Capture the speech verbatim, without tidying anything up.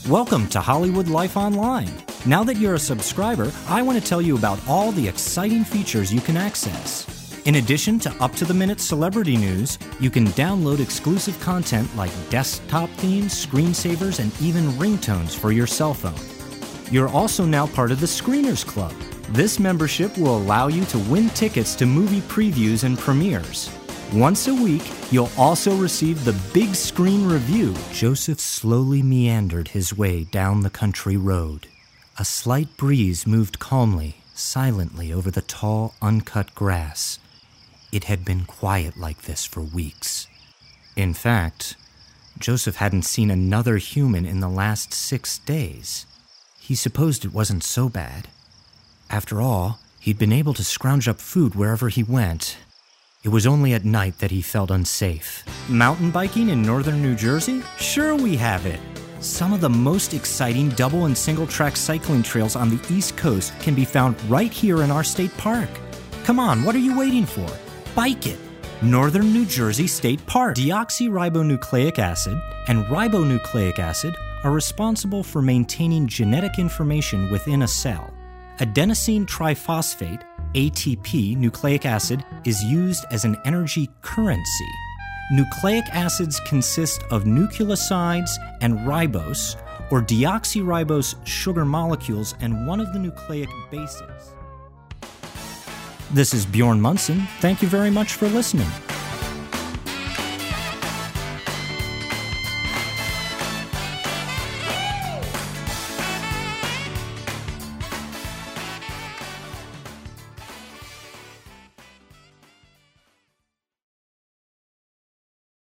Welcome to Hollywood Life Online. Now that you're a subscriber, I want to tell you about all the exciting features you can access. In addition to up-to-the-minute celebrity news, you can download exclusive content like desktop themes, screensavers, and even ringtones for your cell phone. You're also now part of the Screeners Club. This membership will allow you to win tickets to movie previews and premieres. Once a week, you'll also receive the Big Screen Review. Joseph slowly meandered his way down the country road. A slight breeze moved calmly, silently over the tall, uncut grass. It had been quiet like this for weeks. In fact, Joseph hadn't seen another human in the last six days. He supposed it wasn't so bad. After all, he'd been able to scrounge up food wherever he went. It was only at night that he felt unsafe. Mountain biking in northern New Jersey? Sure we have it. Some of the most exciting double and single track cycling trails on the East Coast can be found right here in our state park. Come on, what are you waiting for? Bike it! Northern New Jersey State Park. Deoxyribonucleic acid and ribonucleic acid are responsible for maintaining genetic information within a cell. Adenosine triphosphate, A T P, nucleic acid, is used as an energy currency. Nucleic acids consist of nucleosides and ribose, or deoxyribose sugar molecules, and one of the nucleic bases. This is Bjorn Munson. Thank you very much for listening.